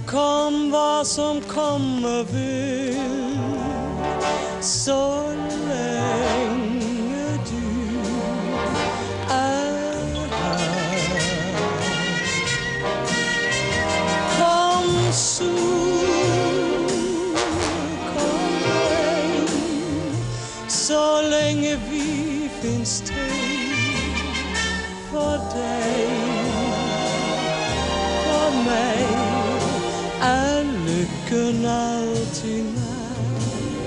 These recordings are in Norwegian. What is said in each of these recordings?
Kom hva som komme vil, så lenge du er her. Kom sol, kom regn, så lenge vi finnes til for deg, for meg. Lykken alltid nær.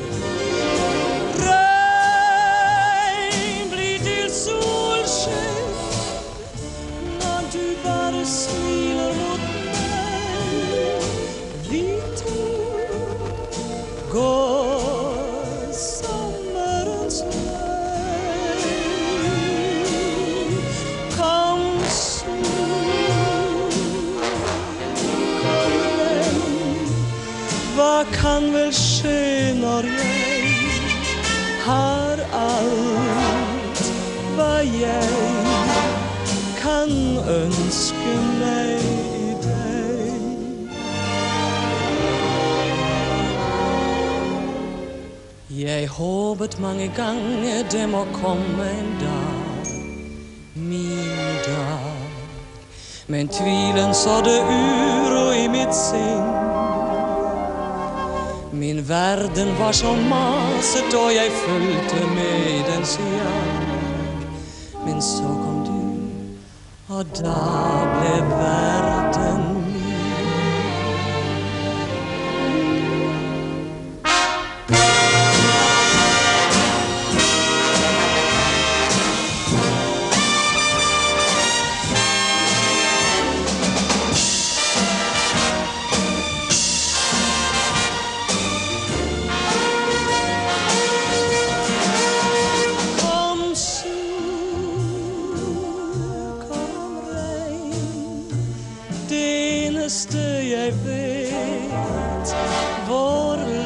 Regn blir til solskinn når du bare smiler mot meg. Vi to går sommerens vei. Kom hva kan vel skje når jeg har alt hva jeg kan ønske meg i deg? Jeg håpet mange ganger det må komme en dag, min dag, men tvilen sådde uro i mitt sinn. Min verden var så maset, og jeg fulgte med i dens jag. Men så kom du, og da ble verden min. Jeg vet hvor